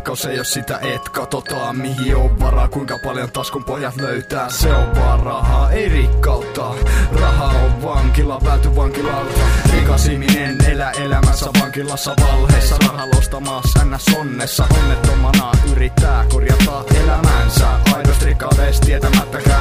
rikos ei oo sitä et katsotaan mihin on varaa, kuinka paljon taskun pojat löytää. Se on vaan rahaa, ei rikkautta. Raha on vankila, välty vankilalta. Rikas ihminen elää elämässä vankilassa valheissa. Rahalosta maassa ns onnessa. Onnettomana yrittää korjata elämänsä. Aidosta rikkaudesta tietämättä